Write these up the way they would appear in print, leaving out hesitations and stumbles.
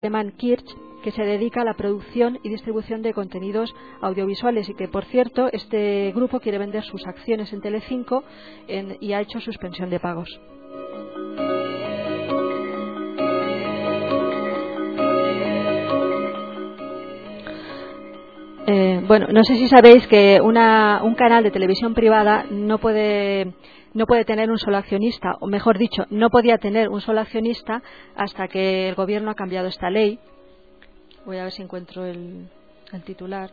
alemán Kirch, que se dedica a la producción y distribución de contenidos audiovisuales y que, por cierto, este grupo quiere vender sus acciones en Telecinco y ha hecho suspensión de pagos. Bueno, no sé si sabéis que un canal de televisión privada no puede tener un solo accionista, o mejor dicho, no podía tener un solo accionista hasta que el gobierno ha cambiado esta ley. Voy a ver si encuentro el titular.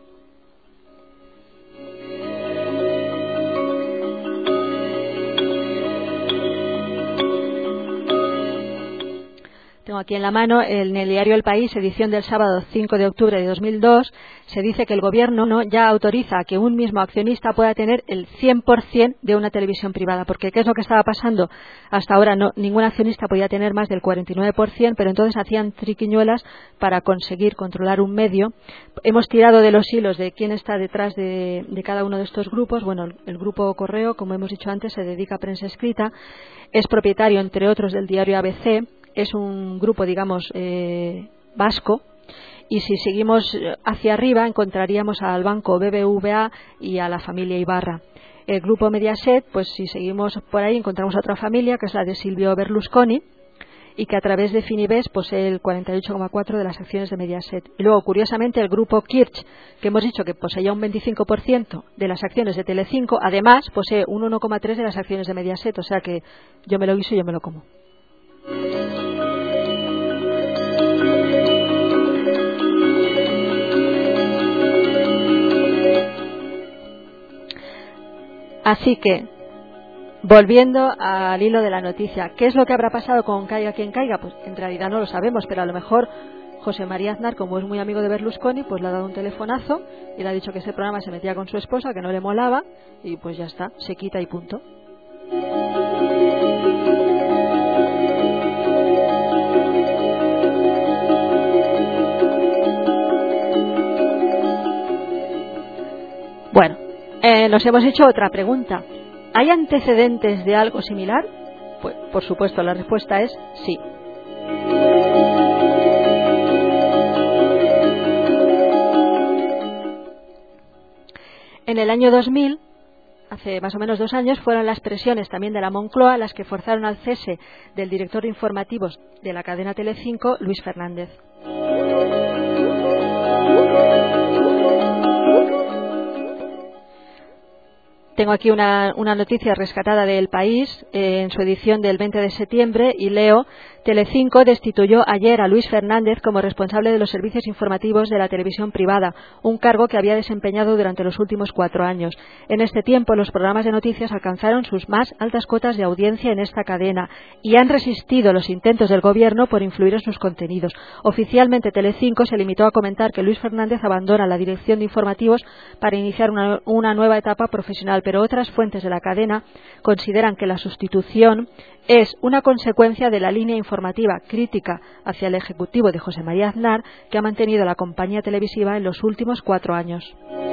Tengo aquí en la mano, en el diario El País, edición del sábado 5 de octubre de 2002, se dice que el gobierno ya autoriza a que un mismo accionista pueda tener el 100% de una televisión privada, porque ¿qué es lo que estaba pasando? Hasta ahora ningún accionista podía tener más del 49%, pero entonces hacían triquiñuelas para conseguir controlar un medio. Hemos tirado de los hilos de quién está detrás de cada uno de estos grupos. Bueno, el grupo Correo, como hemos dicho antes, se dedica a prensa escrita, es propietario, entre otros, del diario ABC. Es un grupo, digamos, vasco, y si seguimos hacia arriba encontraríamos al banco BBVA y a la familia Ibarra. El grupo Mediaset, pues si seguimos por ahí encontramos otra familia, que es la de Silvio Berlusconi, y que a través de Fininvest posee el 48,4% de las acciones de Mediaset. Y luego, curiosamente, el grupo Kirch, que hemos dicho que poseía un 25% de las acciones de Telecinco, además posee un 1,3% de las acciones de Mediaset, o sea que yo me lo guiso y yo me lo como. Así que, volviendo al hilo de la noticia, ¿qué es lo que habrá pasado con Caiga quien caiga? Pues en realidad no lo sabemos, pero a lo mejor José María Aznar, como es muy amigo de Berlusconi, pues le ha dado un telefonazo y le ha dicho que ese programa se metía con su esposa, que no le molaba, y pues ya está, se quita y punto. Bueno, nos hemos hecho otra pregunta. ¿Hay antecedentes de algo similar? Pues, por supuesto, la respuesta es sí. En el año 2000, hace más o menos 2 años, fueron las presiones también de la Moncloa las que forzaron al cese del director de informativos de la cadena Telecinco, Luis Fernández. Tengo aquí una noticia rescatada de El País en su edición del 20 de septiembre y leo: Telecinco destituyó ayer a Luis Fernández como responsable de los servicios informativos de la televisión privada, un cargo que había desempeñado durante los últimos 4 años. En este tiempo, los programas de noticias alcanzaron sus más altas cotas de audiencia en esta cadena y han resistido los intentos del gobierno por influir en sus contenidos. Oficialmente, Telecinco se limitó a comentar que Luis Fernández abandona la dirección de informativos para iniciar una nueva etapa profesional, pero otras fuentes de la cadena consideran que la sustitución es una consecuencia de la línea informativa crítica hacia el ejecutivo de José María Aznar que ha mantenido la compañía televisiva en los últimos 4 años.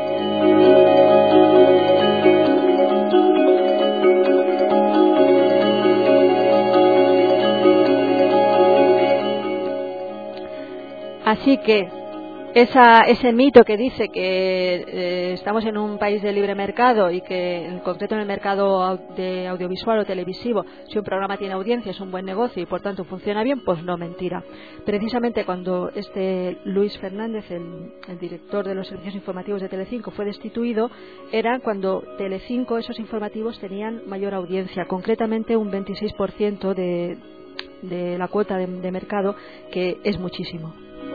Así que ese mito que dice que estamos en un país de libre mercado y que en concreto en el mercado de audiovisual o televisivo, si un programa tiene audiencia es un buen negocio y por tanto funciona bien, pues no, mentira. Precisamente cuando Luis Fernández, el director de los servicios informativos de Telecinco, fue destituido, era cuando Telecinco, esos informativos, tenían mayor audiencia, concretamente un 26% de la cuota de mercado, que es muchísimo.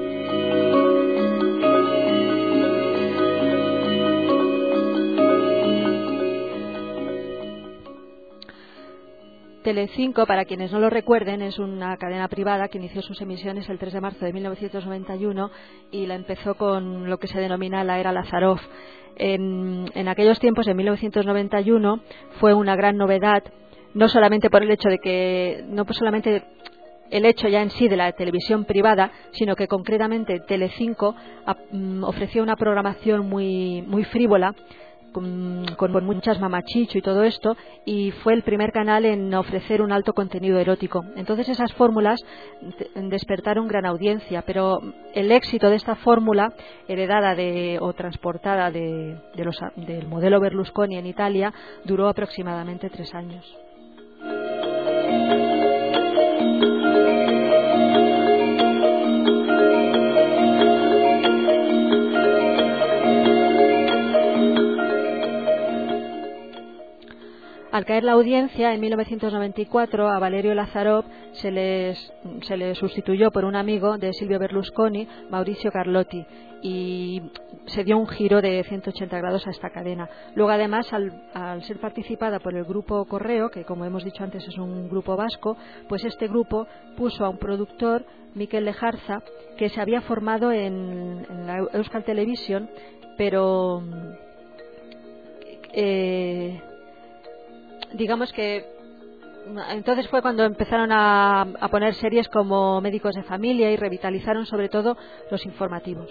Telecinco, para quienes no lo recuerden, es una cadena privada que inició sus emisiones el 3 de marzo de 1991 y la empezó con lo que se denomina la era Lázarov. En aquellos tiempos, en 1991, fue una gran novedad, no solamente por el hecho de que, no solamente el hecho ya en sí de la televisión privada, sino que concretamente Telecinco ofrecía una programación muy frívola, con muchas mamachicho y todo esto, y fue el primer canal en ofrecer un alto contenido erótico. Entonces esas fórmulas despertaron gran audiencia, pero el éxito de esta fórmula, heredada o transportada del modelo Berlusconi en Italia, duró aproximadamente 3 años. Al caer la audiencia, en 1994, a Valerio Lazzarov se le sustituyó por un amigo de Silvio Berlusconi, Maurizio Carlotti, y se dio un giro de 180 grados a esta cadena. Luego, además, al ser participada por el grupo Correo, que como hemos dicho antes es un grupo vasco, pues este grupo puso a un productor, Mikel Lejarza, que se había formado en la Euskal Televisión, pero digamos que entonces fue cuando empezaron a poner series como Médicos de Familia y revitalizaron sobre todo los informativos.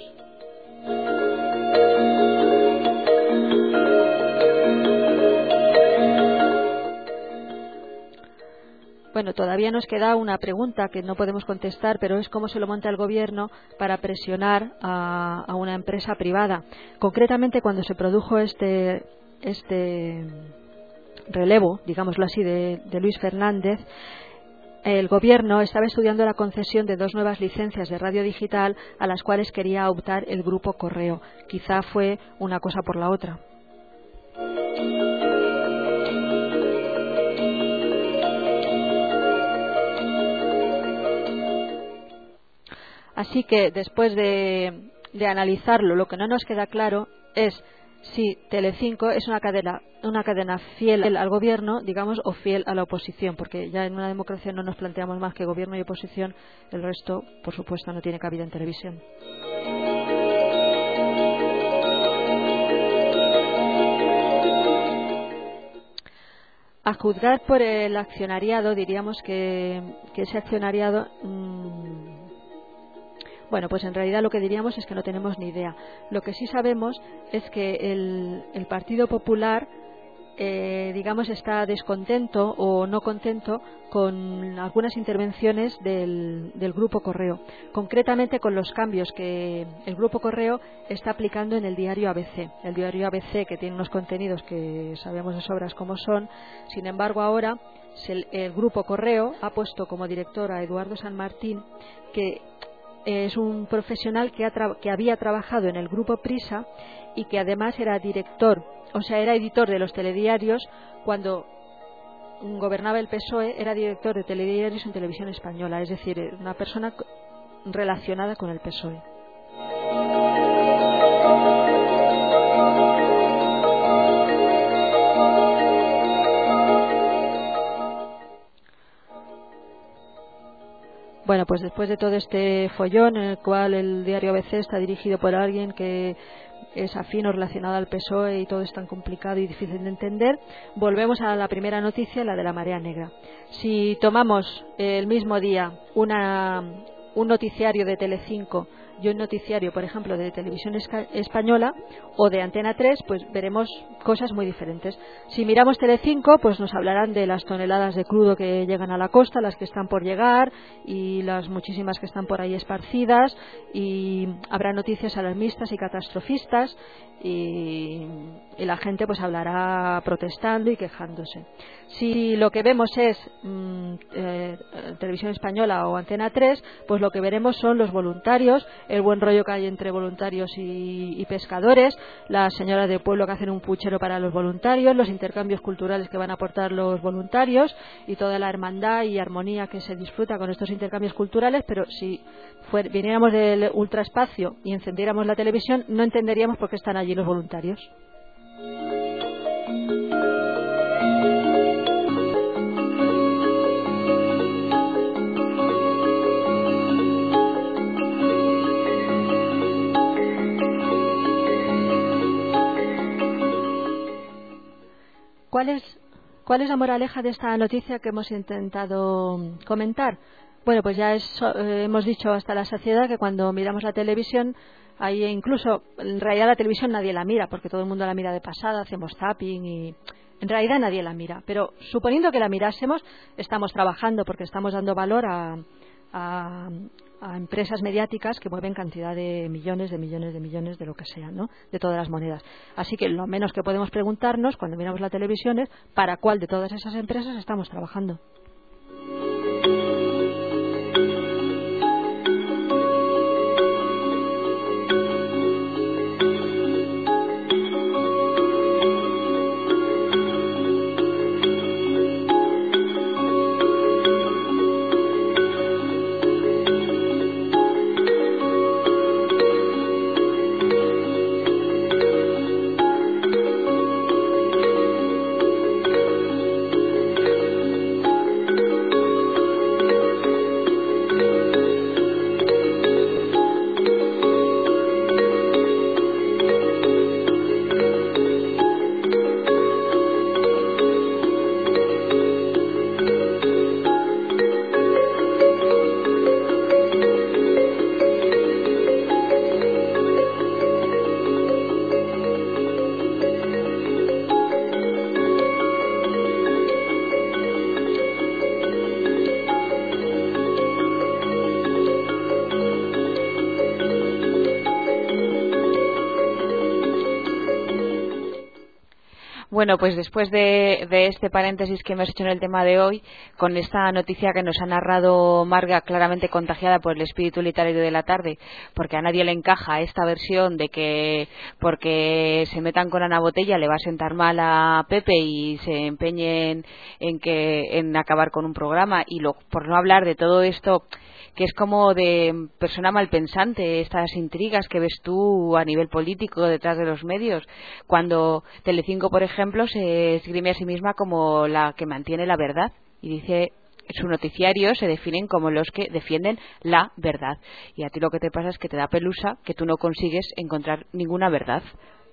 Bueno, todavía nos queda una pregunta que no podemos contestar, pero es cómo se lo monta el gobierno para presionar a una empresa privada. Concretamente, cuando se produjo este relevo, digámoslo así, de Luis Fernández, el gobierno estaba estudiando la concesión de 2 nuevas licencias de radio digital a las cuales quería optar el grupo Correo. Quizá fue una cosa por la otra. Así que después de analizarlo, lo que no nos queda claro es si Telecinco es una cadena fiel al gobierno, digamos, o fiel a la oposición, porque ya en una democracia no nos planteamos más que gobierno y oposición, el resto, por supuesto, no tiene cabida en televisión. A juzgar por el accionariado, diríamos que ese accionariado bueno, pues en realidad lo que diríamos es que no tenemos ni idea. Lo que sí sabemos es que el Partido Popular, digamos, está descontento o no contento con algunas intervenciones del Grupo Correo, concretamente con los cambios que el Grupo Correo está aplicando en el diario ABC. El diario ABC, que tiene unos contenidos que sabemos de sobras cómo son, sin embargo ahora el Grupo Correo ha puesto como director a Eduardo San Martín, que es un profesional que había trabajado en el Grupo Prisa y que además era director, o sea, era editor de los telediarios cuando gobernaba el PSOE, era director de telediarios en Televisión Española, es decir, una persona relacionada con el PSOE. Bueno, pues después de todo este follón en el cual el diario ABC está dirigido por alguien que es afín o relacionado al PSOE y todo es tan complicado y difícil de entender, volvemos a la primera noticia, la de la marea negra. Si tomamos el mismo día un noticiario de Telecinco y un noticiario, por ejemplo, de Televisión Española o de Antena 3, pues veremos cosas muy diferentes. Si miramos Telecinco, pues nos hablarán de las toneladas de crudo que llegan a la costa, las que están por llegar y las muchísimas que están por ahí esparcidas, y habrá noticias alarmistas y catastrofistas y la gente pues hablará protestando y quejándose. Si lo que vemos es Televisión Española o Antena 3, pues lo que veremos son los voluntarios, el buen rollo que hay entre voluntarios y pescadores, las señoras de pueblo que hacen un puchero para los voluntarios, los intercambios culturales que van a aportar los voluntarios y toda la hermandad y armonía que se disfruta con estos intercambios culturales. Pero si viniéramos del ultraespacio y encendiéramos la televisión, no entenderíamos por qué están allí los voluntarios. ¿Cuál es la moraleja de esta noticia que hemos intentado comentar? Bueno, pues ya hemos dicho hasta la saciedad que cuando miramos la televisión Ahí incluso, en realidad la televisión nadie la mira, porque todo el mundo la mira de pasada, hacemos zapping y en realidad nadie la mira. Pero suponiendo que la mirásemos, estamos trabajando porque estamos dando valor a empresas mediáticas que mueven cantidad de millones, de lo que sea, ¿no? De todas las monedas. Así que lo menos que podemos preguntarnos cuando miramos la televisión es ¿para cuál de todas esas empresas estamos trabajando? Bueno, pues después de este paréntesis que hemos hecho en el tema de hoy, con esta noticia que nos ha narrado Marga, claramente contagiada por el espíritu literario de la tarde, porque a nadie le encaja esta versión de que porque se metan con Ana Botella le va a sentar mal a Pepe y se empeñen en acabar con un programa, y por no hablar de todo esto que es como de persona malpensante, estas intrigas que ves tú a nivel político detrás de los medios, cuando Telecinco, por ejemplo, se esgrime a sí misma como la que mantiene la verdad, y dice, su noticiario se definen como los que defienden la verdad, y a ti lo que te pasa es que te da pelusa que tú no consigues encontrar ninguna verdad.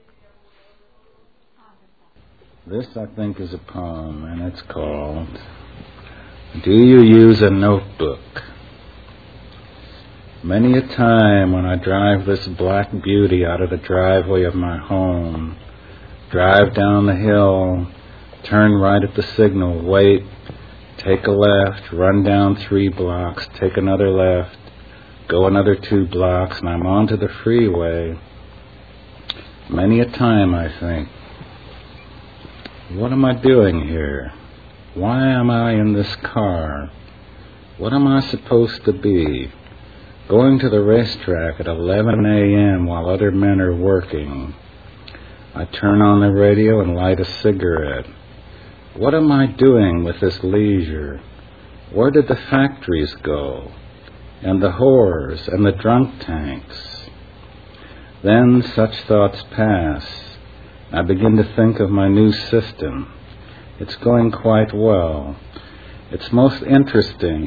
This, I think, is a poem, and it's called Do You Use a Notebook? Many a time when I drive this black beauty out of the driveway of my home, drive down the hill, turn right at the signal, wait, take a left, run down 3 blocks, take another left, go another 2 blocks, and I'm onto the freeway. Many a time I think, what am I doing here? Why am I in this car? What am I supposed to be? Going to the racetrack at 11 a.m. while other men are working. I turn on the radio and light a cigarette. What am I doing with this leisure? Where did the factories go? And the whores and the drunk tanks? Then such thoughts pass. I begin to think of my new system. It's going quite well. It's most interesting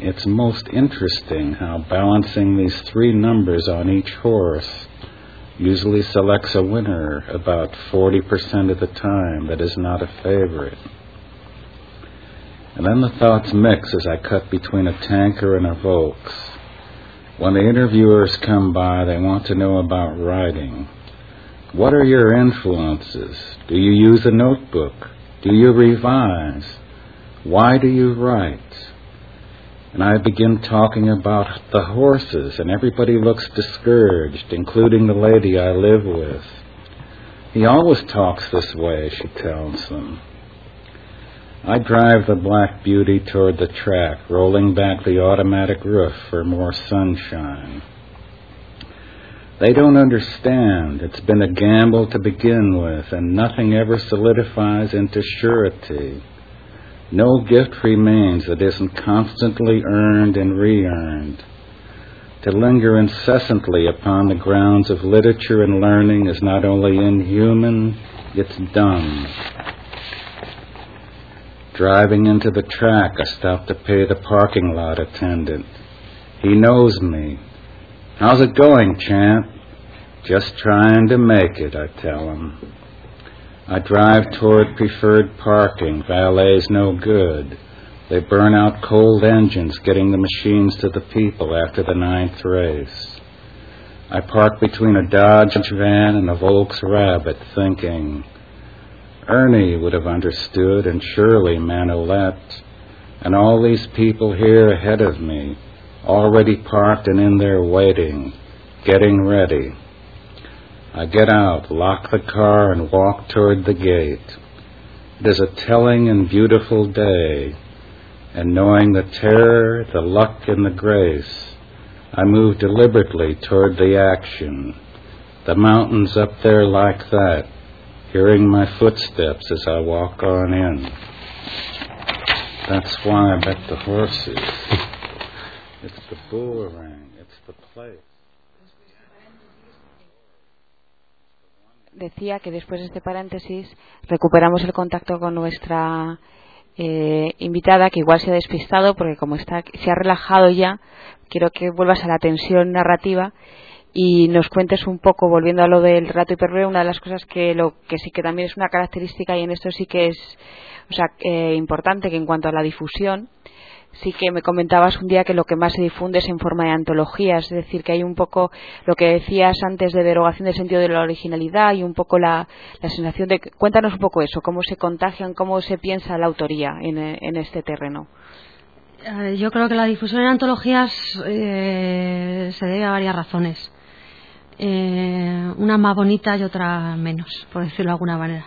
how balancing these 3 numbers on each horse usually selects a winner about 40% of the time that is not a favorite. And then the thoughts mix as I cut between a tanker and a Volks. When the interviewers come by, they want to know about writing. What are your influences? Do you use a notebook? Do you revise? Why do you write? And I begin talking about the horses, and everybody looks discouraged, including the lady I live with. He always talks this way, she tells them. I drive the black beauty toward the track, rolling back the automatic roof for more sunshine. They don't understand. It's been a gamble to begin with, and nothing ever solidifies into surety. No gift remains that isn't constantly earned and re-earned. To linger incessantly upon the grounds of literature and learning is not only inhuman, it's dumb. Driving into the track, I stop to pay the parking lot attendant. He knows me. How's it going, champ? Just trying to make it, I tell him. I drive toward preferred parking. Valet's no good. They burn out cold engines getting the machines to the people after the 9th race. I parked between a Dodge van and a Volks Rabbit, thinking, Ernie would have understood, and surely Manolette, and all these people here ahead of me, already parked and in there waiting, getting ready. I get out, lock the car, and walk toward the gate. It is a telling and beautiful day, and knowing the terror, the luck, and the grace, I move deliberately toward the action. The mountains up there like that, hearing my footsteps as I walk on in. That's why I bet the horses. It's the boomerang, it's the place. Decía que después de este paréntesis recuperamos el contacto con nuestra invitada, que igual se ha despistado porque como se ha relajado ya, quiero que vuelvas a la tensión narrativa y nos cuentes un poco, volviendo a lo del relato hiperbreve, una de las cosas que sí que también es una característica, y en esto sí que es importante, que en cuanto a la difusión, sí que me comentabas un día que lo que más se difunde es en forma de antologías, es decir, que hay un poco lo que decías antes de derogación del sentido de la originalidad y un poco la sensación de... Cuéntanos un poco eso, cómo se contagian, cómo se piensa la autoría en este terreno. Yo creo que la difusión en antologías se debe a varias razones. Una más bonita y otra menos, por decirlo de alguna manera.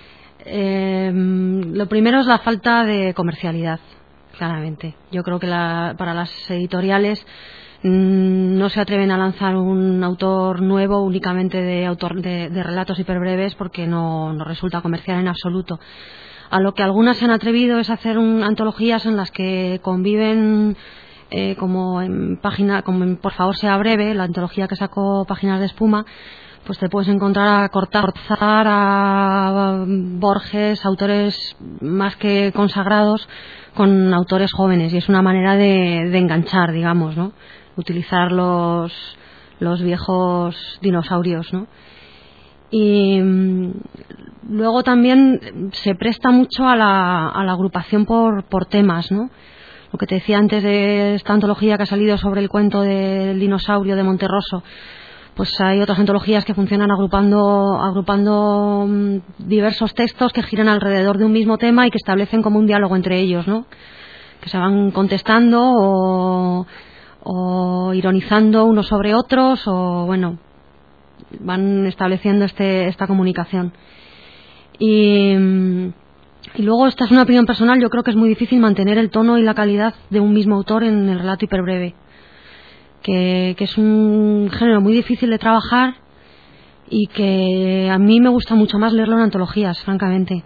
Lo primero es la falta de comercialidad, claramente. Yo creo que para las editoriales no se atreven a lanzar un autor nuevo únicamente de relatos hiperbreves porque no resulta comercial en absoluto. A lo que algunas se han atrevido es hacer antologías en las que conviven, como en Por favor sea breve, la antología que sacó Páginas de Espuma, pues te puedes encontrar a Cortázar, a Borges, autores más que consagrados, con autores jóvenes, y es una manera de enganchar, digamos, ¿no? Utilizar los viejos dinosaurios, ¿no? Y luego también se presta mucho a la agrupación por temas, ¿no? Lo que te decía antes de esta antología que ha salido sobre el cuento del dinosaurio de Monterroso, pues hay otras antologías que funcionan agrupando diversos textos que giran alrededor de un mismo tema y que establecen como un diálogo entre ellos, ¿no? Que se van contestando o ironizando unos sobre otros, o bueno, van estableciendo esta comunicación. Y luego, esta es una opinión personal, yo creo que es muy difícil mantener el tono y la calidad de un mismo autor en el relato hiperbreve, que es un género muy difícil de trabajar y que a mí me gusta mucho más leerlo en antologías, francamente.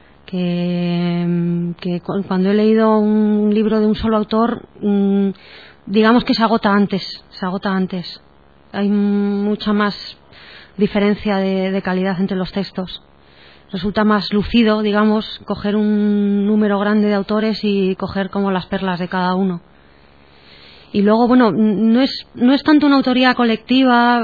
Que cuando he leído un libro de un solo autor, digamos que se agota antes. Hay mucha más diferencia de calidad entre los textos. Resulta más lucido, digamos, coger un número grande de autores y coger como las perlas de cada uno. Y luego, bueno, no es tanto una autoría colectiva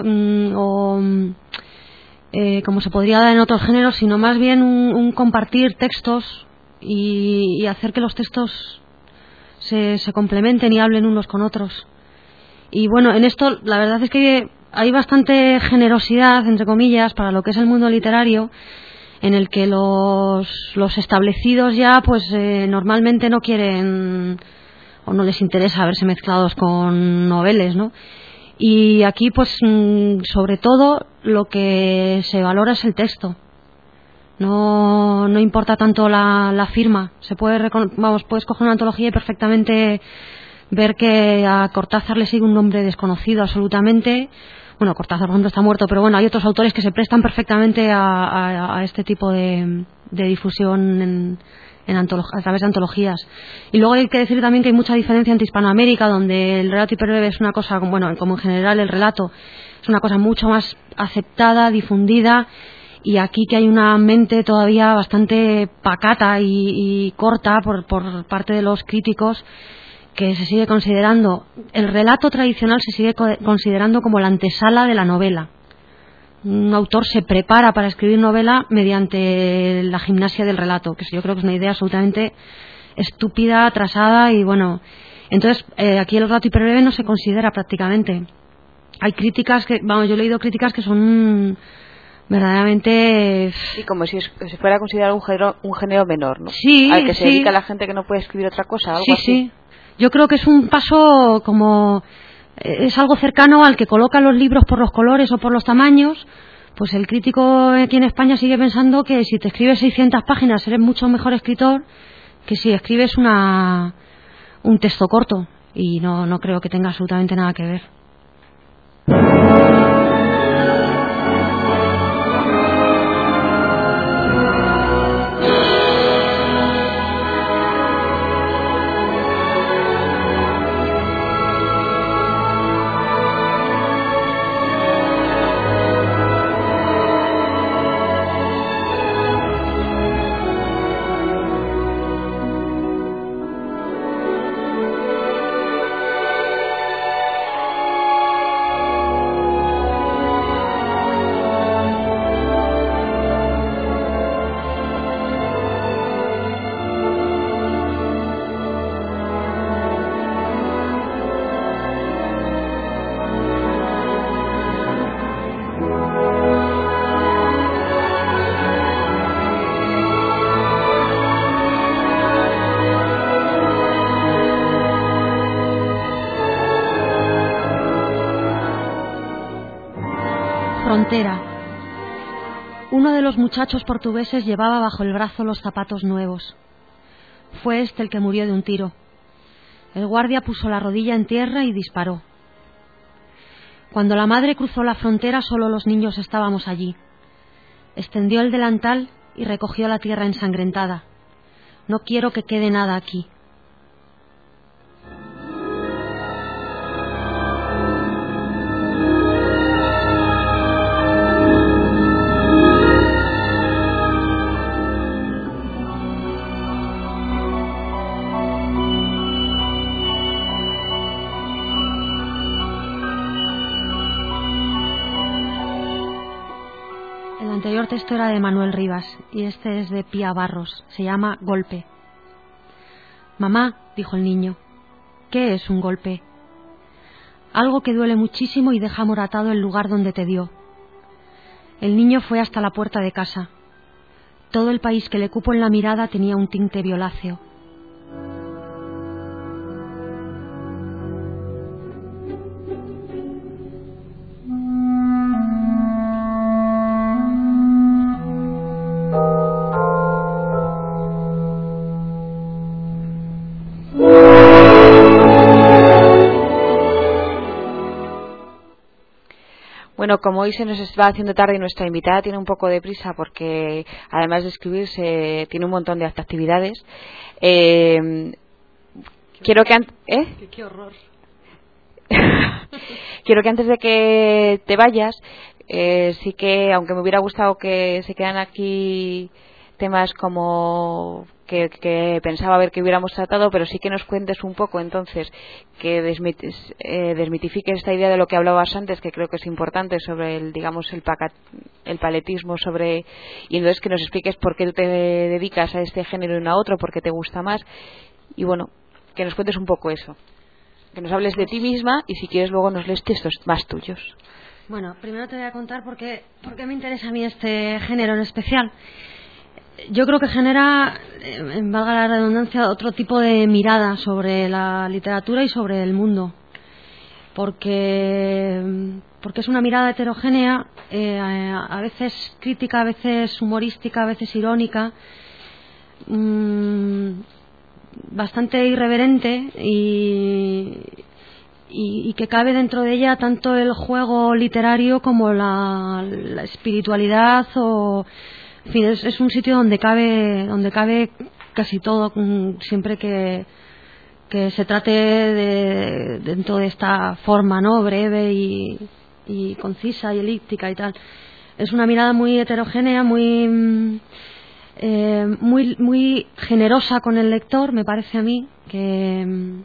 como se podría dar en otros géneros, sino más bien un compartir textos y hacer que los textos se complementen y hablen unos con otros. Y bueno, en esto la verdad es que hay bastante generosidad, entre comillas, para lo que es el mundo literario, en el que los establecidos ya pues normalmente no quieren o no les interesa verse mezclados con noveles, ¿no? Y aquí pues sobre todo lo que se valora es el texto. No importa tanto la firma. Puedes coger una antología y perfectamente ver que a Cortázar le sigue un nombre desconocido absolutamente. Bueno, Cortázar, por ejemplo, está muerto, pero bueno, hay otros autores que se prestan perfectamente a este tipo de difusión a través de antologías. Y luego hay que decir también que hay mucha diferencia entre Hispanoamérica, donde el relato hiperbreve es una cosa, bueno, como en general el relato es una cosa mucho más aceptada, difundida, y aquí que hay una mente todavía bastante pacata y corta por parte de los críticos, que se sigue considerando, el relato tradicional se sigue considerando como la antesala de la novela. Un autor se prepara para escribir novela mediante la gimnasia del relato, que yo creo que es una idea absolutamente estúpida, atrasada, y bueno, entonces aquí el relato hiperbreve no se considera prácticamente. hay críticas que, vamos, yo he leído críticas que son verdaderamente... Sí, como si se fuera a considerar un género menor, ¿no? Sí, al que se sí. dedica la gente que no puede escribir otra cosa, algo sí, así. Sí. Yo creo que es un paso como... es algo cercano al que coloca los libros por los colores o por los tamaños. Pues el crítico aquí en España sigue pensando que si te escribes 600 páginas eres mucho mejor escritor que si escribes un texto corto. Y no creo que tenga absolutamente nada que ver. Frontera. Uno de los muchachos portugueses llevaba bajo el brazo los zapatos nuevos. Fue este el que murió de un tiro. El guardia puso la rodilla en tierra y disparó. Cuando la madre cruzó la frontera, solo los niños estábamos allí. Extendió el delantal y recogió la tierra ensangrentada. No quiero que quede nada aquí. El anterior texto era de Manuel Rivas y este es de Pía Barros. Se llama Golpe. Mamá, dijo el niño, ¿qué es un golpe? Algo que duele muchísimo y deja moratado el lugar donde te dio. El niño fue hasta la puerta de casa. Todo el país que le cupo en la mirada tenía un tinte violáceo. Bueno, como hoy se nos va haciendo tarde y nuestra invitada tiene un poco de prisa porque además de escribirse tiene un montón de actividades, quiero que ¡Qué horror! Quiero que antes de que te vayas, sí que, aunque me hubiera gustado que se quedan aquí temas como que pensaba ver que hubiéramos tratado, pero sí que nos cuentes un poco entonces, que desmitifiques esta idea de lo que hablabas antes, que creo que es importante, sobre el paletismo, y entonces que nos expliques por qué tú te dedicas a este género y no a otro, por qué te gusta más, y bueno, que nos cuentes un poco eso, que nos hables de ti misma y si quieres luego nos lees textos más tuyos. Bueno, primero te voy a contar por qué me interesa a mí este género en especial. Yo creo que genera, valga la redundancia, otro tipo de mirada sobre la literatura y sobre el mundo. Porque es una mirada heterogénea, a veces crítica, a veces humorística, a veces irónica, bastante irreverente y que cabe dentro de ella tanto el juego literario como la espiritualidad o... En fin, es un sitio donde cabe casi todo, siempre que se trate dentro de esta forma, ¿no? Breve y concisa y elíptica y tal. Es una mirada muy heterogénea, muy generosa con el lector, me parece a mí, que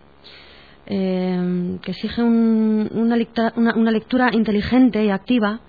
exige una lectura inteligente y activa.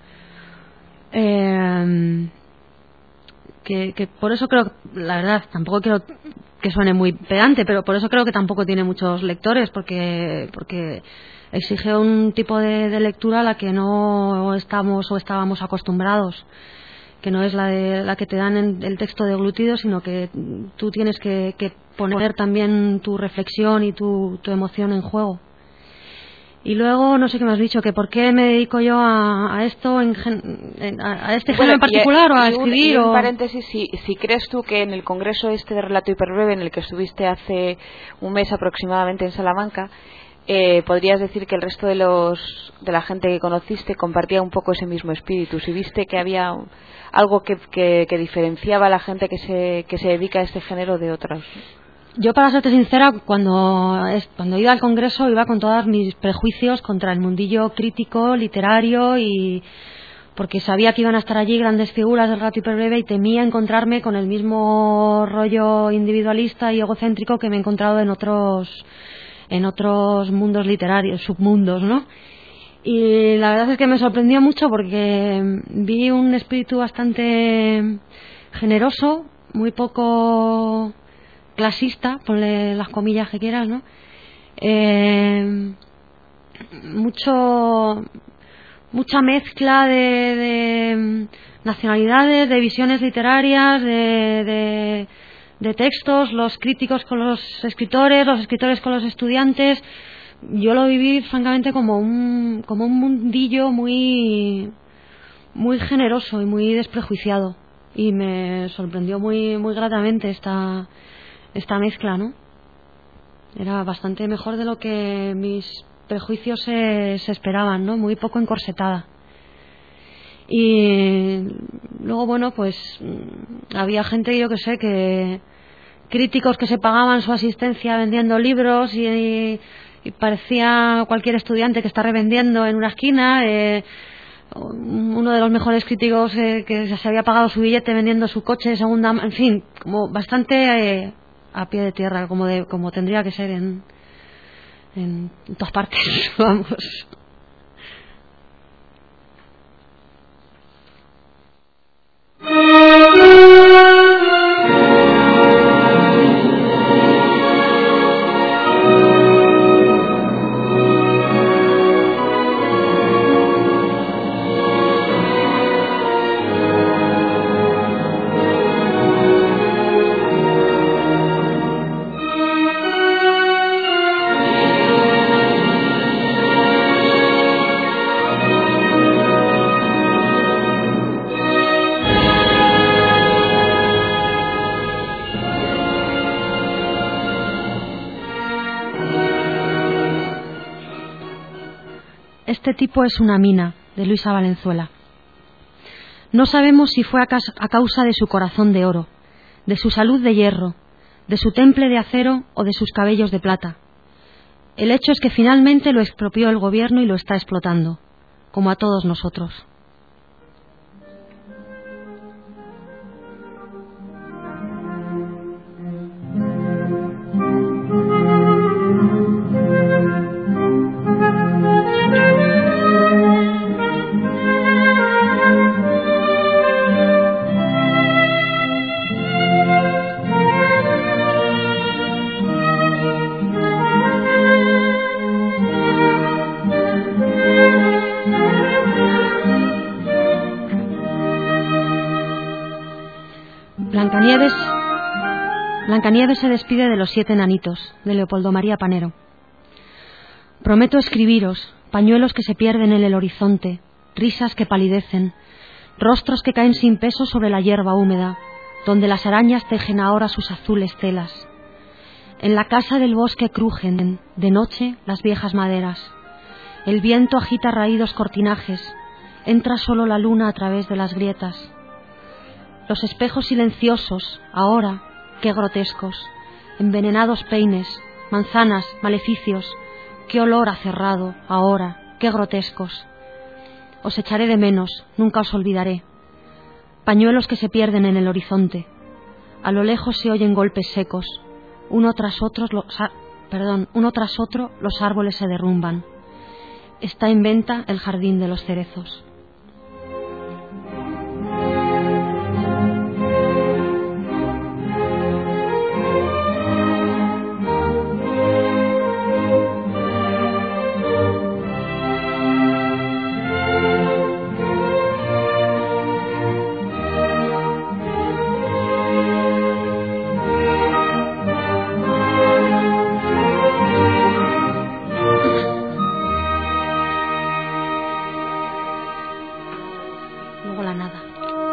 Que por eso creo, la verdad, tampoco quiero que suene muy pedante, pero por eso creo que tampoco tiene muchos lectores, porque exige un tipo de lectura a la que no estamos o estábamos acostumbrados, que no es la que te dan en el texto deglutido, sino que tú tienes que poner también tu reflexión y tu emoción en juego. Y luego, no sé qué me has dicho, que por qué me dedico yo a esto, a este género en particular, o a escribir. Un paréntesis, si crees tú que en el congreso este de relato hiperbreve, en el que estuviste hace un mes aproximadamente en Salamanca, podrías decir que el resto de la gente que conociste compartía un poco ese mismo espíritu, si viste que había algo que diferenciaba a la gente que se dedica a este género de otros. Yo, para serte sincera, cuando iba al congreso iba con todos mis prejuicios contra el mundillo crítico, literario, y porque sabía que iban a estar allí grandes figuras del relato hiperbreve y temía encontrarme con el mismo rollo individualista y egocéntrico que me he encontrado en otros mundos literarios, submundos, ¿no? Y la verdad es que me sorprendió mucho porque vi un espíritu bastante generoso, muy poco clasista, ponle las comillas que quieras, ¿no? Mucha mezcla de nacionalidades, de visiones literarias, de textos, los críticos con los escritores con los estudiantes. Yo lo viví francamente como un mundillo muy muy generoso y muy desprejuiciado, y me sorprendió muy muy gratamente esta mezcla, ¿no? Era bastante mejor de lo que mis prejuicios se esperaban, ¿no? Muy poco encorsetada. Y luego, bueno, pues había gente, yo que sé, críticos que se pagaban su asistencia vendiendo libros y parecía cualquier estudiante que está revendiendo en una esquina. Uno de los mejores críticos que se había pagado su billete vendiendo su coche de segunda, en fin, como bastante a pie de tierra, como tendría que ser en todas partes, vamos. Este tipo es una mina, de Luisa Valenzuela. No sabemos si fue a causa de su corazón de oro, de su salud de hierro, de su temple de acero o de sus cabellos de plata. El hecho es que finalmente lo expropió el gobierno y lo está explotando, como a todos nosotros. Blancanieves se despide de los 7 enanitos, de Leopoldo María Panero. Prometo escribiros, pañuelos que se pierden en el horizonte, risas que palidecen, rostros que caen sin peso sobre la hierba húmeda, donde las arañas tejen ahora sus azules telas. En la casa del bosque crujen, de noche, las viejas maderas. El viento agita raídos cortinajes, entra solo la luna a través de las grietas. Los espejos silenciosos, ahora, qué grotescos, envenenados peines, manzanas, maleficios, qué olor a cerrado, ahora, qué grotescos. Os echaré de menos, nunca os olvidaré. Pañuelos que se pierden en el horizonte. A lo lejos se oyen golpes secos. Uno tras otro los árboles se derrumban. Está en venta el jardín de los cerezos. luego la nada.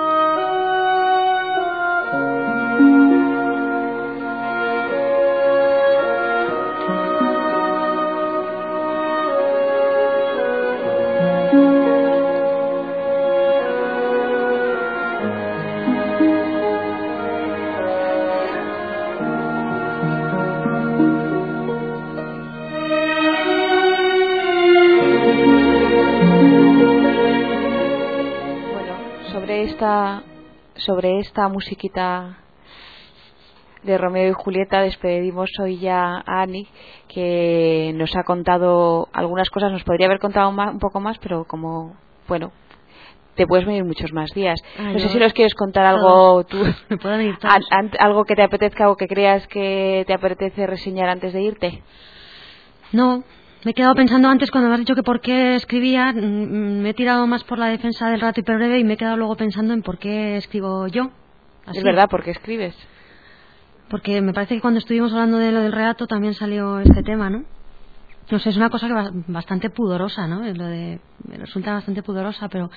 Sobre esta musiquita de Romeo y Julieta despedimos hoy ya a Ani, que nos ha contado algunas cosas. Nos podría haber contado un poco más, pero como, bueno, te puedes venir muchos más días. No sé si nos quieres contar algo tú, me puedo ir algo que te apetezca o que creas que te apetece reseñar antes de irte. No, me he quedado pensando antes cuando me has dicho que por qué escribía, me he tirado más por la defensa del rato hiperbreve y me he quedado luego pensando en por qué escribo yo. Así. Es verdad, ¿por qué escribes? Porque me parece que cuando estuvimos hablando de lo del relato también salió este tema, ¿no? No sé, es una cosa que bastante pudorosa, ¿no? Me resulta bastante pudorosa, pero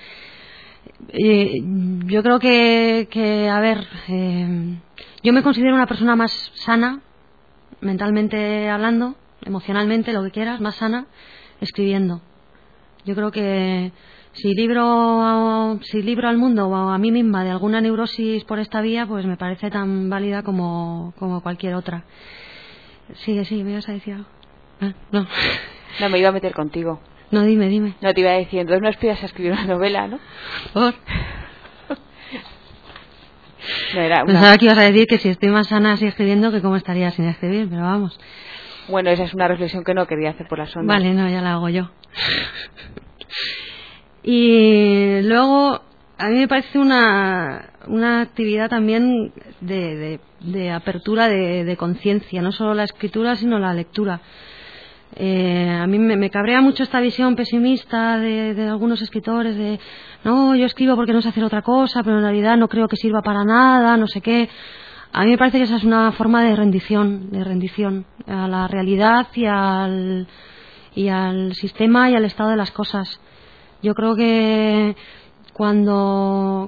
yo creo que a ver, yo me considero una persona más sana, mentalmente hablando, emocionalmente, lo que quieras, más sana, escribiendo. Yo creo que si libro al mundo o a mí misma de alguna neurosis por esta vía, pues me parece tan válida como cualquier otra. Sí, me ibas a decir algo. No. No, me iba a meter contigo. No, dime. No, te iba a decir, entonces no aspiras a escribir una novela, ¿no? ¿Por? No, era una... Pensaba que ibas a decir que si estoy más sana así escribiendo que cómo estaría sin escribir, pero vamos. Bueno, esa es una reflexión que no quería hacer por las ondas. Vale, no, ya la hago yo. Y luego, a mí me parece una actividad también de apertura de conciencia, no solo la escritura, sino la lectura. A mí me cabrea mucho esta visión pesimista de algunos escritores de no, yo escribo porque no sé hacer otra cosa, pero en realidad no creo que sirva para nada, no sé qué. A mí me parece que esa es una forma de rendición a la realidad y al sistema y al estado de las cosas. Yo creo que cuando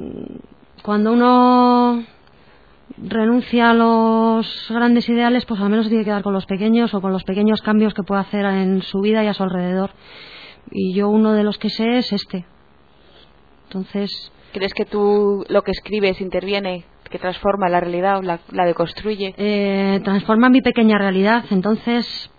uno renuncia a los grandes ideales, pues al menos se tiene que quedar con los pequeños o con los pequeños cambios que puede hacer en su vida y a su alrededor. Y yo uno de los que sé es este. Entonces, ¿crees que tú lo que escribes interviene, que transforma la realidad o la deconstruye? Transforma mi pequeña realidad. Entonces,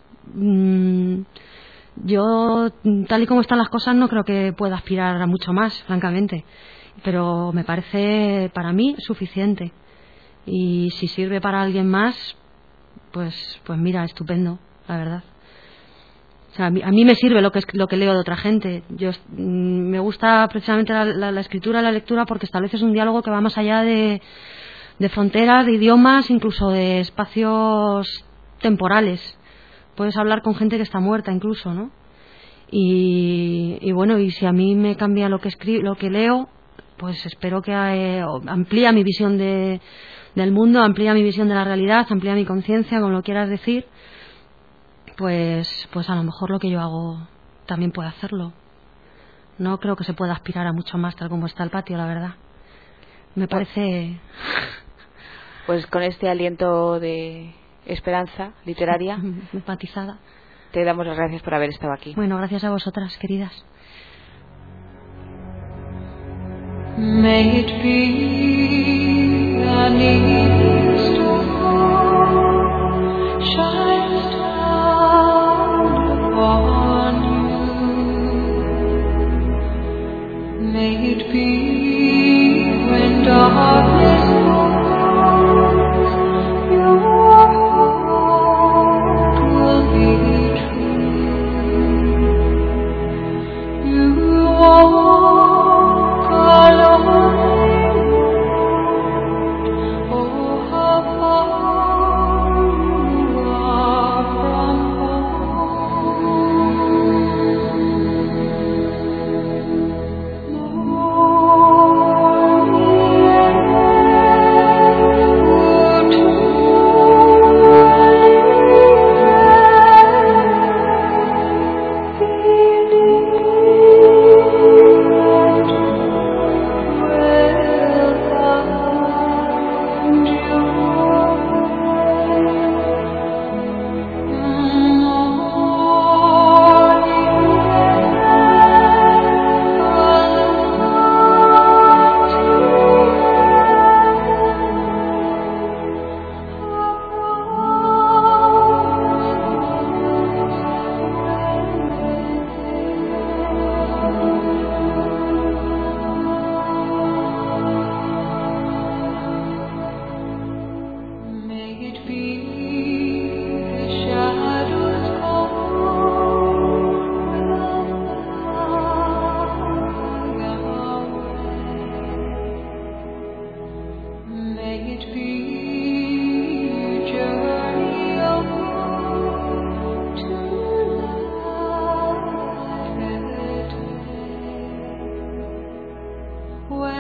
yo, tal y como están las cosas, no creo que pueda aspirar a mucho más, francamente. Pero me parece, para mí, suficiente. Y si sirve para alguien más, pues mira, estupendo, la verdad. O sea, a mí me sirve lo que leo de otra gente. Me gusta precisamente la escritura, la lectura, porque estableces un diálogo que va más allá de fronteras, de idiomas, incluso de espacios temporales. Puedes hablar con gente que está muerta incluso, ¿no? Y bueno, y si a mí me cambia lo que leo, pues espero que amplía mi visión del mundo, amplía mi visión de la realidad, amplía mi conciencia, como lo quieras decir. Pues a lo mejor lo que yo hago también puede hacerlo. No creo que se pueda aspirar a mucho más tal como está el patio, la verdad. Me parece... Pues con este aliento de esperanza literaria empatizada, te damos las gracias por haber estado aquí. Bueno, gracias a vosotras, queridas. May it be an evening star shines down upon you. May it be when darkness falls, your heart will be true. You walk alone.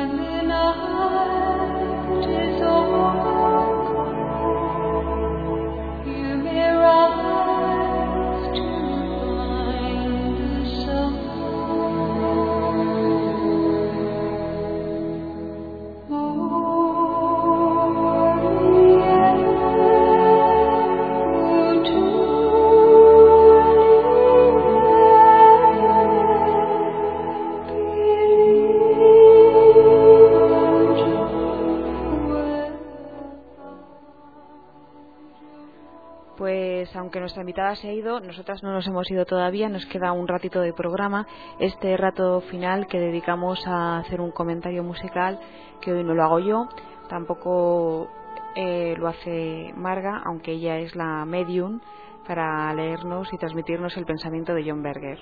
Aunque nuestra invitada se ha ido, nosotras no nos hemos ido todavía, nos queda un ratito de programa, este rato final que dedicamos a hacer un comentario musical, que hoy no lo hago yo, tampoco lo hace Marga, aunque ella es la medium para leernos y transmitirnos el pensamiento de John Berger.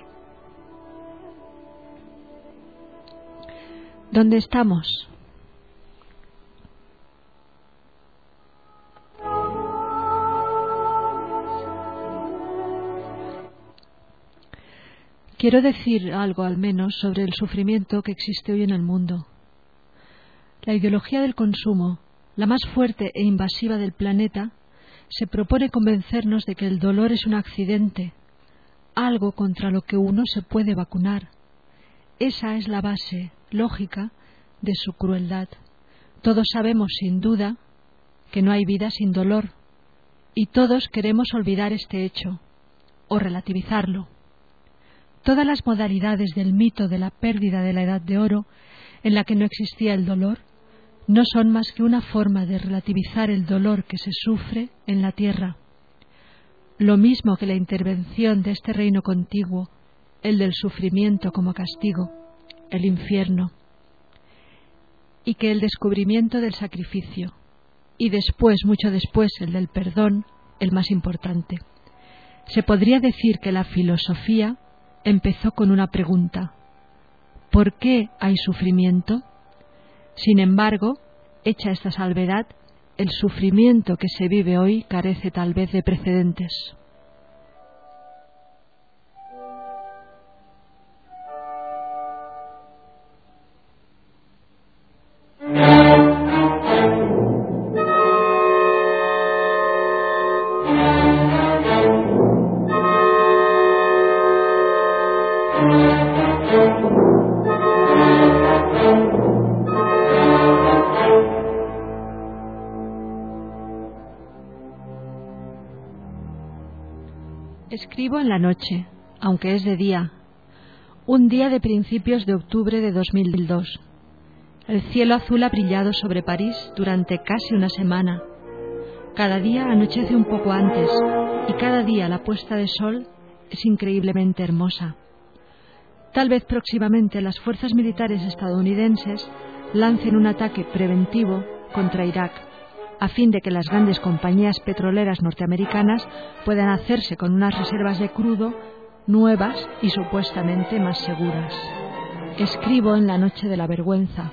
¿Dónde estamos? Quiero decir algo al menos sobre el sufrimiento que existe hoy en el mundo. La ideología del consumo, la más fuerte e invasiva del planeta, se propone convencernos de que el dolor es un accidente, algo contra lo que uno se puede vacunar. Esa es la base lógica de su crueldad. Todos sabemos sin duda que no hay vida sin dolor, y todos queremos olvidar este hecho o relativizarlo. Todas las modalidades del mito de la pérdida de la Edad de Oro, en la que no existía el dolor, no son más que una forma de relativizar el dolor que se sufre en la tierra. Lo mismo que la intervención de este reino contiguo, el del sufrimiento como castigo, el infierno, y que el descubrimiento del sacrificio, y después, mucho después, el del perdón, el más importante. Se podría decir que la filosofía empezó con una pregunta: ¿por qué hay sufrimiento? Sin embargo, hecha esta salvedad, el sufrimiento que se vive hoy carece tal vez de precedentes. Escribo en la noche, aunque es de día. Un día de principios de octubre de 2002. El cielo azul ha brillado sobre París durante casi una semana. Cada día anochece un poco antes y cada día la puesta de sol es increíblemente hermosa. Tal vez próximamente las fuerzas militares estadounidenses lancen un ataque preventivo contra Irak, a fin de que las grandes compañías petroleras norteamericanas puedan hacerse con unas reservas de crudo nuevas y supuestamente más seguras. Escribo en la noche de la vergüenza.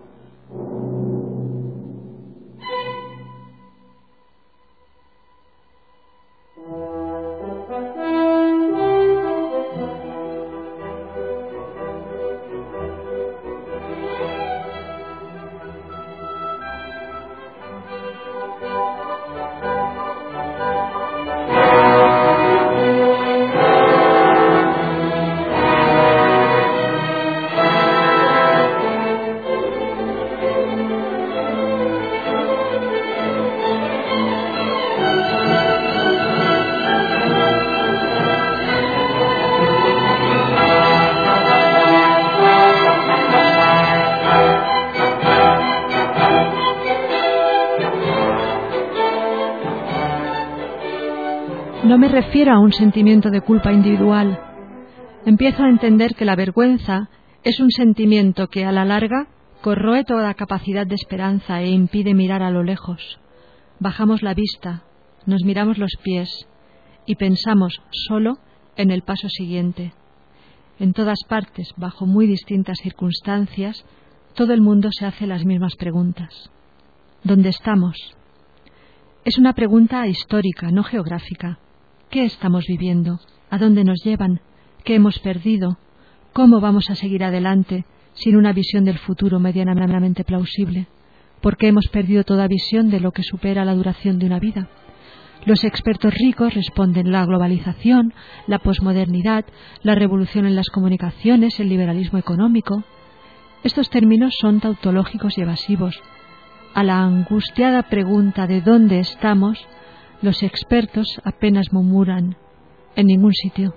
No me refiero a un sentimiento de culpa individual. Empiezo a entender que la vergüenza es un sentimiento que a la larga corroe toda capacidad de esperanza e impide mirar a lo lejos. Bajamos la vista, nos miramos los pies y pensamos solo en el paso siguiente. En todas partes, bajo muy distintas circunstancias, todo el mundo se hace las mismas preguntas. ¿Dónde estamos? Es una pregunta histórica, no geográfica. ¿Qué estamos viviendo? ¿A dónde nos llevan? ¿Qué hemos perdido? ¿Cómo vamos a seguir adelante sin una visión del futuro medianamente plausible, porque hemos perdido toda visión de lo que supera la duración de una vida. Los expertos ricos responden la globalización, la posmodernidad, la revolución en las comunicaciones, el liberalismo económico. Estos términos son tautológicos y evasivos. A la angustiada pregunta de dónde estamos, los expertos apenas murmuran: en ningún sitio.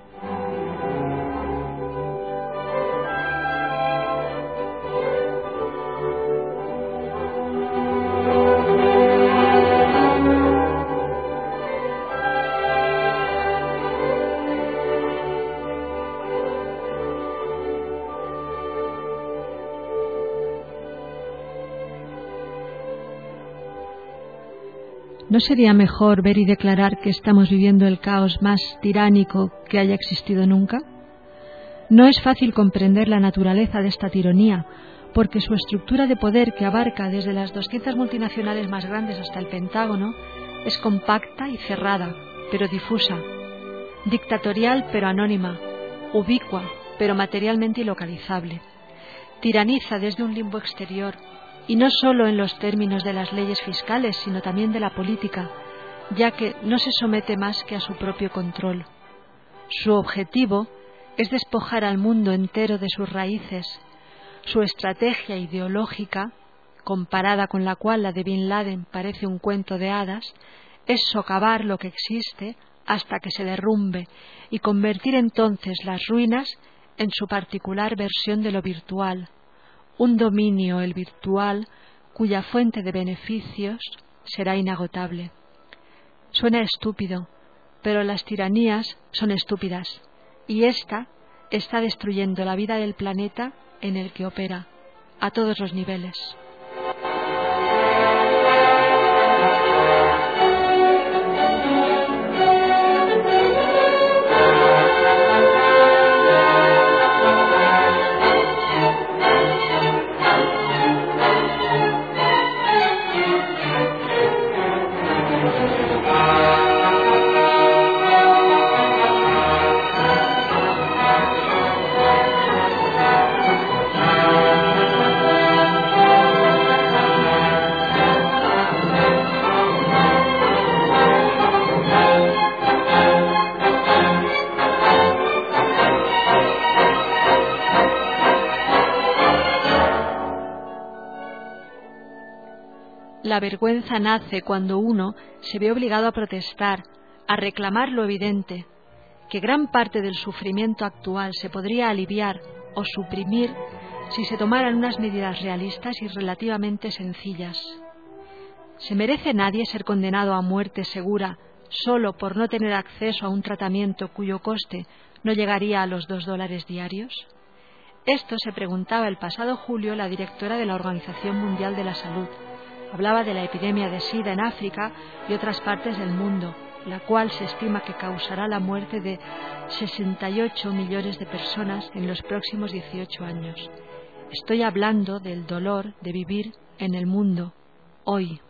¿No sería mejor ver y declarar que estamos viviendo el caos más tiránico que haya existido nunca? No es fácil comprender la naturaleza de esta tiranía, porque su estructura de poder, que abarca desde las 200 multinacionales más grandes hasta el Pentágono, es compacta y cerrada, pero difusa, dictatorial pero anónima, ubicua pero materialmente ilocalizable. Tiraniza desde un limbo exterior, y no solo en los términos de las leyes fiscales, sino también de la política, ya que no se somete más que a su propio control. Su objetivo es despojar al mundo entero de sus raíces. Su estrategia ideológica, comparada con la cual la de Bin Laden parece un cuento de hadas, es socavar lo que existe hasta que se derrumbe y convertir entonces las ruinas en su particular versión de lo virtual. Un dominio, el virtual, cuya fuente de beneficios será inagotable. Suena estúpido, pero las tiranías son estúpidas, y esta está destruyendo la vida del planeta en el que opera, a todos los niveles. La vergüenza nace cuando uno se ve obligado a protestar, a reclamar lo evidente, que gran parte del sufrimiento actual se podría aliviar o suprimir si se tomaran unas medidas realistas y relativamente sencillas. ¿Se merece nadie ser condenado a muerte segura solo por no tener acceso a un tratamiento cuyo coste no llegaría a los $2 diarios? Esto se preguntaba el pasado julio la directora de la Organización Mundial de la Salud. Hablaba de la epidemia de SIDA en África y otras partes del mundo, la cual se estima que causará la muerte de 68 millones de personas en los próximos 18 años. Estoy hablando del dolor de vivir en el mundo, hoy.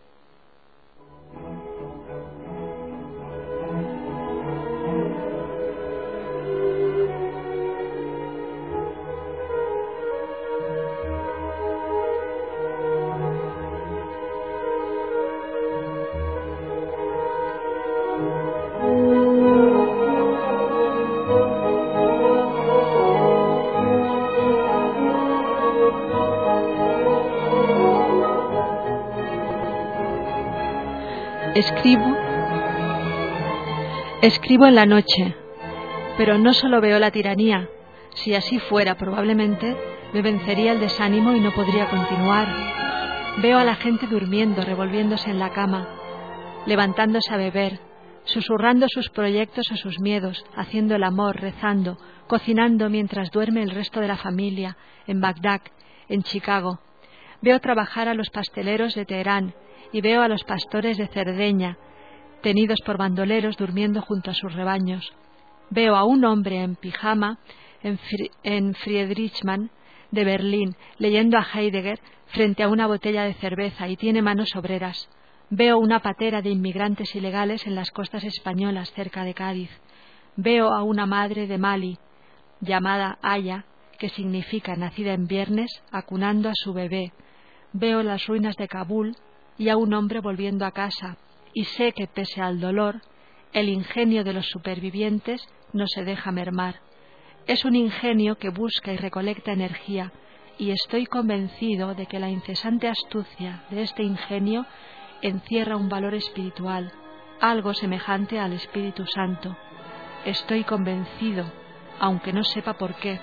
Escribo en la noche, pero no solo veo la tiranía. Si así fuera, probablemente me vencería el desánimo y no podría continuar. Veo a la gente durmiendo, revolviéndose en la cama, levantándose a beber, susurrando sus proyectos o sus miedos, haciendo el amor, rezando, cocinando mientras duerme el resto de la familia, en Bagdad, en Chicago. Veo trabajar a los pasteleros de Teherán y veo a los pastores de Cerdeña, tenidos por bandoleros, durmiendo junto a sus rebaños. Veo a un hombre en pijama en Friedrichsmann de Berlín, leyendo a Heidegger frente a una botella de cerveza y tiene manos obreras. Veo una patera de inmigrantes ilegales en las costas españolas cerca de Cádiz. Veo a una madre de Mali, llamada Aya, que significa nacida en viernes, acunando a su bebé. Veo las ruinas de Kabul y a un hombre volviendo a casa, y sé que pese al dolor, el ingenio de los supervivientes no se deja mermar. Es un ingenio que busca y recolecta energía, y estoy convencido de que la incesante astucia de este ingenio encierra un valor espiritual, algo semejante al Espíritu Santo. Estoy convencido, aunque no sepa por qué.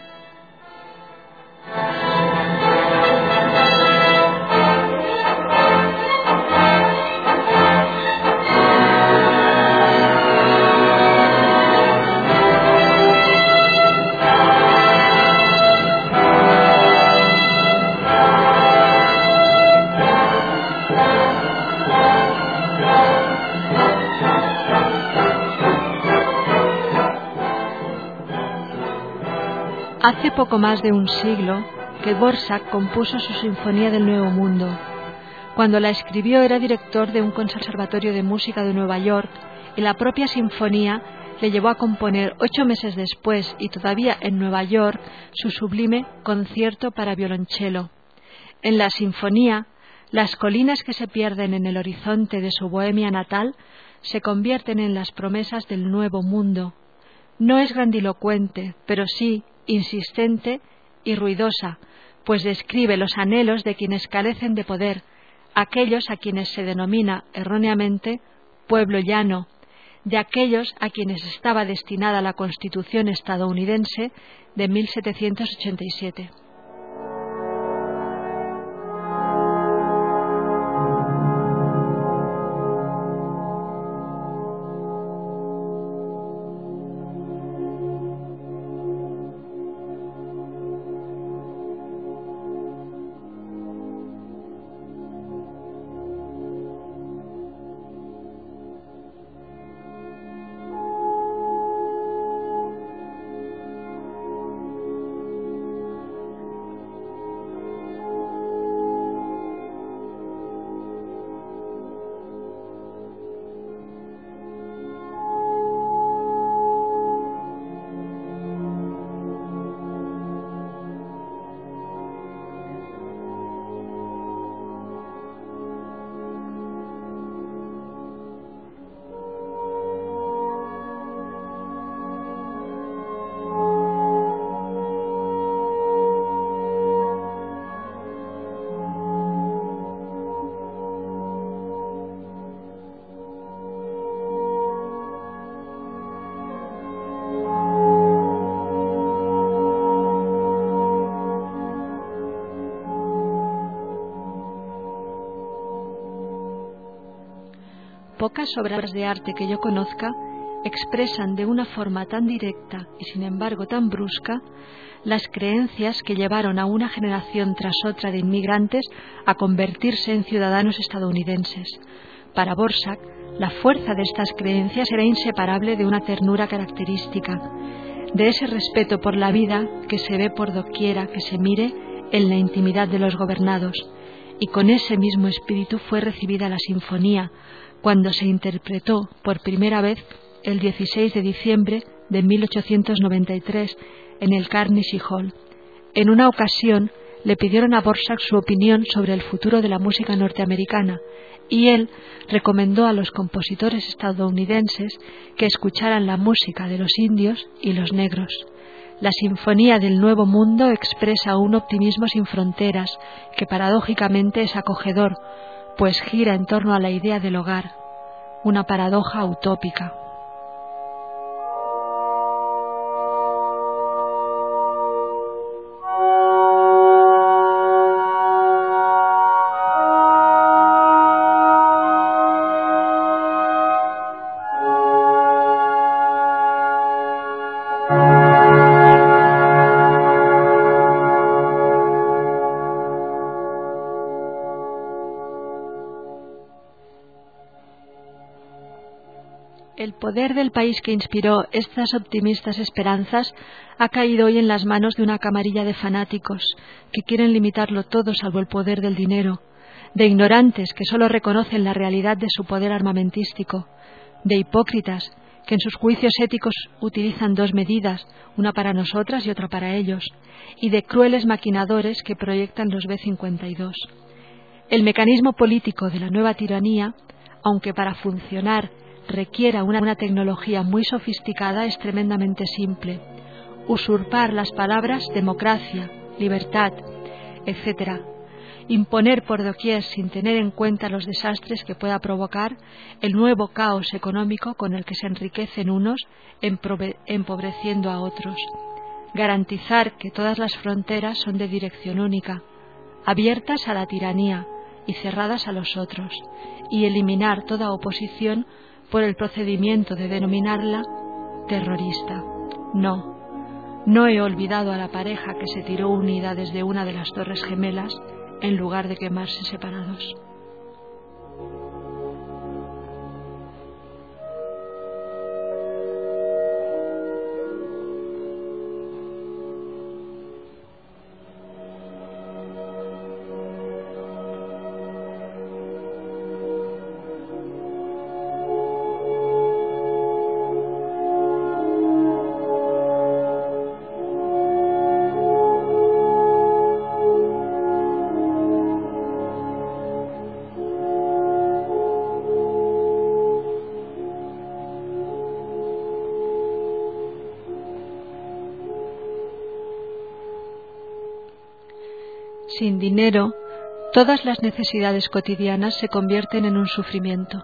Hace poco más de un siglo que Dvořák compuso su Sinfonía del Nuevo Mundo. Cuando la escribió era director de un conservatorio de música de Nueva York y la propia sinfonía le llevó a componer 8 meses después y todavía en Nueva York su sublime Concierto para violonchelo. En la sinfonía, las colinas que se pierden en el horizonte de su Bohemia natal se convierten en las promesas del Nuevo Mundo. No es grandilocuente, pero sí insistente y ruidosa, pues describe los anhelos de quienes carecen de poder, aquellos a quienes se denomina erróneamente pueblo llano, de aquellos a quienes estaba destinada la Constitución estadounidense de 1787. Pocas obras de arte que yo conozca expresan de una forma tan directa y sin embargo tan brusca las creencias que llevaron a una generación tras otra de inmigrantes a convertirse en ciudadanos estadounidenses. Para Dvořák, la fuerza de estas creencias era inseparable de una ternura característica, de ese respeto por la vida que se ve por doquiera que se mire en la intimidad de los gobernados, y con ese mismo espíritu fue recibida la sinfonía, cuando se interpretó por primera vez el 16 de diciembre de 1893 en el Carnegie Hall. En una ocasión le pidieron a Dvořák su opinión sobre el futuro de la música norteamericana y él recomendó a los compositores estadounidenses que escucharan la música de los indios y los negros. La Sinfonía del Nuevo Mundo expresa un optimismo sin fronteras que paradójicamente es acogedor, pues gira en torno a la idea del hogar, una paradoja utópica. El poder del país que inspiró estas optimistas esperanzas ha caído hoy en las manos de una camarilla de fanáticos que quieren limitarlo todo salvo el poder del dinero, de ignorantes que solo reconocen la realidad de su poder armamentístico, de hipócritas que en sus juicios éticos utilizan dos medidas, una para nosotras y otra para ellos, y de crueles maquinadores que proyectan los B-52. El mecanismo político de la nueva tiranía, aunque para funcionar requiera una tecnología muy sofisticada, es tremendamente simple: usurpar las palabras democracia, libertad, etc., imponer por doquier, sin tener en cuenta los desastres que pueda provocar, el nuevo caos económico con el que se enriquecen unos, empobreciendo a otros, garantizar que todas las fronteras son de dirección única, abiertas a la tiranía y cerradas a los otros, y eliminar toda oposición por el procedimiento de denominarla terrorista. No he olvidado a la pareja que se tiró unida desde una de las Torres Gemelas en lugar de quemarse separados. Sin dinero, todas las necesidades cotidianas se convierten en un sufrimiento.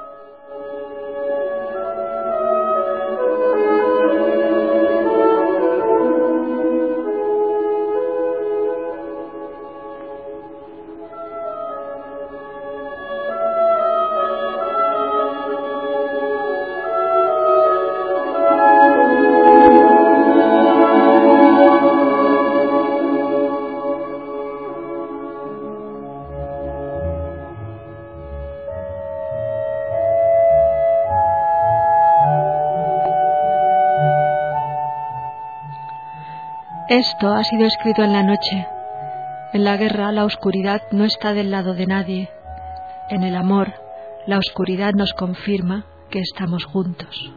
Esto ha sido escrito en la noche. En la guerra, la oscuridad no está del lado de nadie. En el amor, la oscuridad nos confirma que estamos juntos.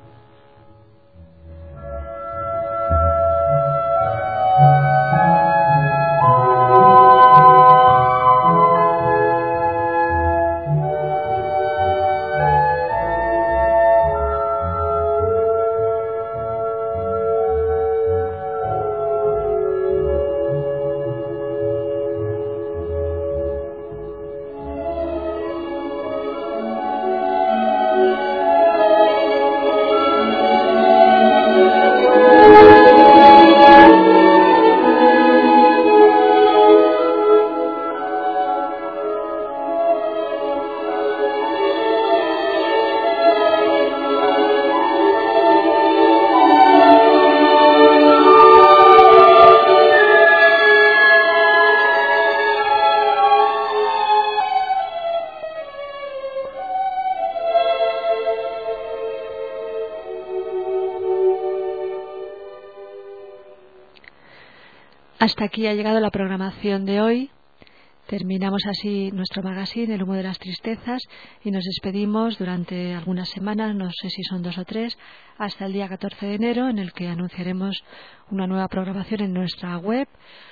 Hasta aquí ha llegado la programación de hoy. Terminamos así nuestro magazine, El humo de las tristezas, y nos despedimos durante algunas semanas, no sé si son 2 o 3, hasta el día 14 de enero, en el que anunciaremos una nueva programación en nuestra web,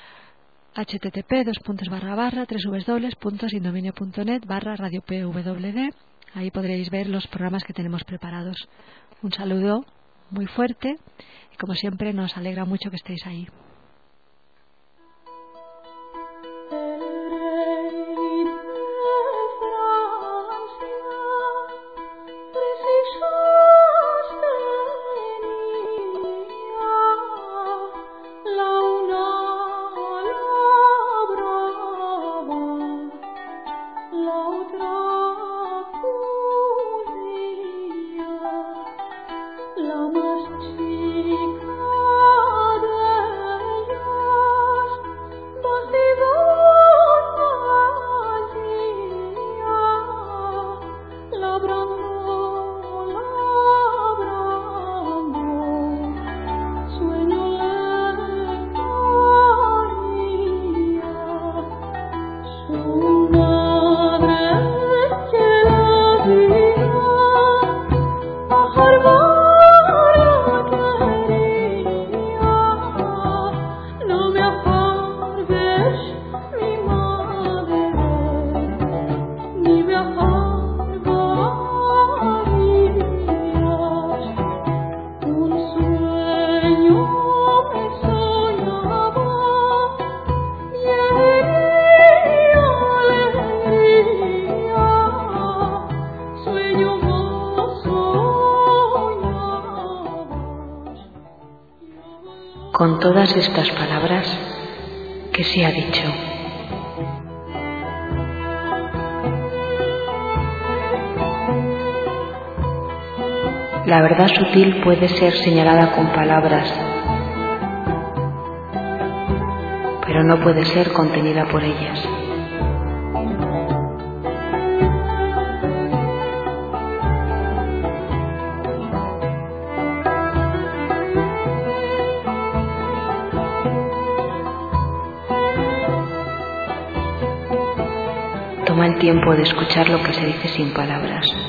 http://www.sindominio.net/radio-pwd. Ahí podréis ver los programas que tenemos preparados. Un saludo muy fuerte y, como siempre, nos alegra mucho que estéis ahí. La más chica de con todas estas palabras que se ha dicho. La verdad sutil puede ser señalada con palabras, pero no puede ser contenida por ellas. Toma el tiempo de escuchar lo que se dice sin palabras.